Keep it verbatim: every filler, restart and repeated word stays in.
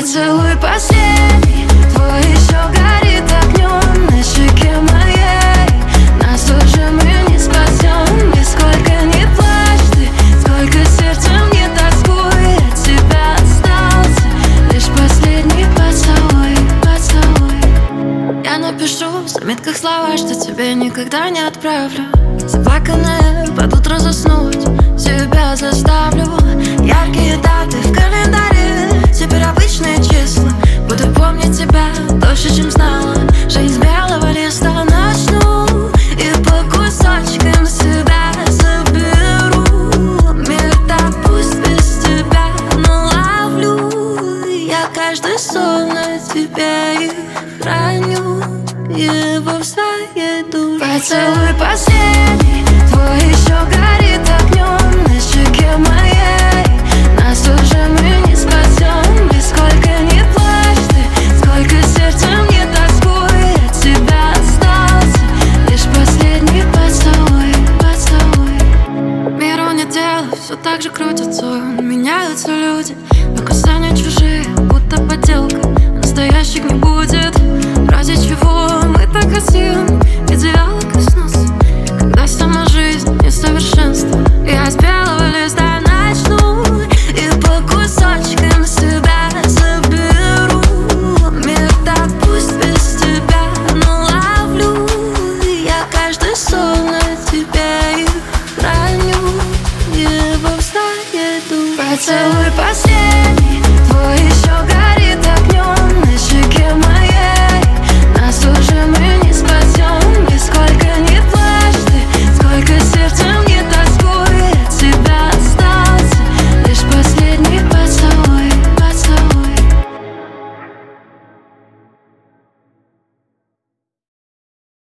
Поцелуй последний, твой еще горит огнем на щеке моей. Нас уже мы не спасем. Нисколько не плачь ты, сколько сердцем не тоскуй. От тебя остался лишь последний поцелуй, поцелуй. Я напишу в заметках слова, что тебе никогда не отправлю. Заплаканная, под утро заснуть себя заставлю. Яркие даты в календаре, теперь обычные числа. Буду помнить тебя дольше, чем знала. Жизнь белого листа начну и по кусочкам себя заберу. Мир так пусть без тебя, но ловлю я каждый сон на тебе и храню его в своей душе. Поцелуй последний.